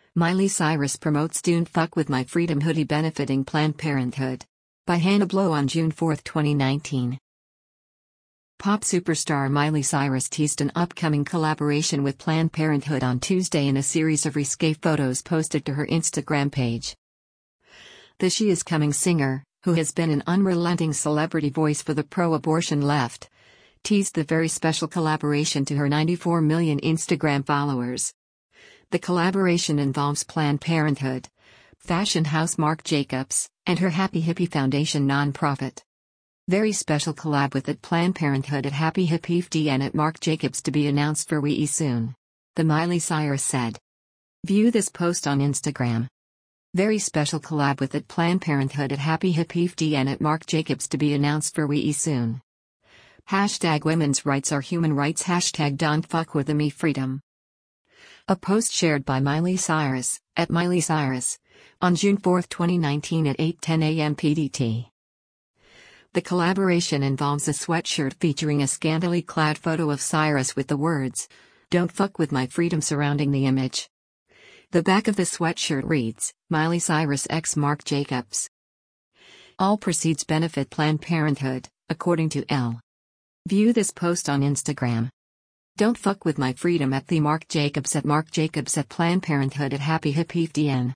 Miley Cyrus promotes Don't Fuck With My Freedom hoodie benefiting Planned Parenthood. By Hannah Blow on June 4, 2019. Pop superstar Miley Cyrus teased an upcoming collaboration with Planned Parenthood on Tuesday in a series of risque photos posted to her Instagram page. The She Is Coming singer, who has been an unrelenting celebrity voice for the pro-abortion left, teased the very special collaboration to her 94 million Instagram followers. The collaboration involves Planned Parenthood, fashion house Marc Jacobs, and her Happy Hippie Foundation nonprofit. Very special collab with at Planned Parenthood at Happy Hippie and at Marc Jacobs to be announced for we soon. The Miley Cyrus said. View this post on Instagram. Very special collab with at Planned Parenthood at Happy Hippie and at Marc Jacobs to be announced for we soon. Hashtag women's rights are human rights. Hashtag don't fuck with me freedom. A post shared by Miley Cyrus, at Miley Cyrus, on June 4, 2019 at 8:10 a.m. PDT. The collaboration involves a sweatshirt featuring a scantily clad photo of Cyrus with the words, "Don't fuck with my freedom" surrounding the image. The back of the sweatshirt reads, Miley Cyrus x Marc Jacobs. All proceeds benefit Planned Parenthood, according to Elle. View this post on Instagram. Don't fuck with my freedom at the Marc Jacobs at Planned Parenthood at Happy Hippie.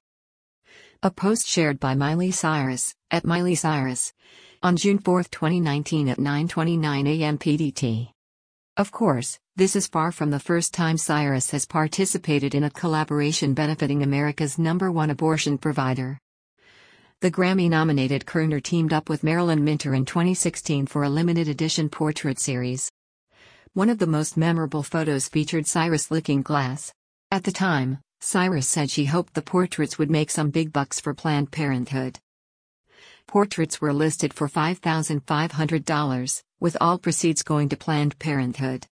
A post shared by Miley Cyrus, at Miley Cyrus, on June 4, 2019 at 9:29 a.m. PDT. Of course, this is far from the first time Cyrus has participated in a collaboration benefiting America's #1 abortion provider. The Grammy-nominated crooner teamed up with Marilyn Minter in 2016 for a limited edition portrait series. One of the most memorable photos featured Cyrus licking glass. At the time, Cyrus said she hoped the portraits would make some big bucks for Planned Parenthood. Portraits were listed for $5,500, with all proceeds going to Planned Parenthood.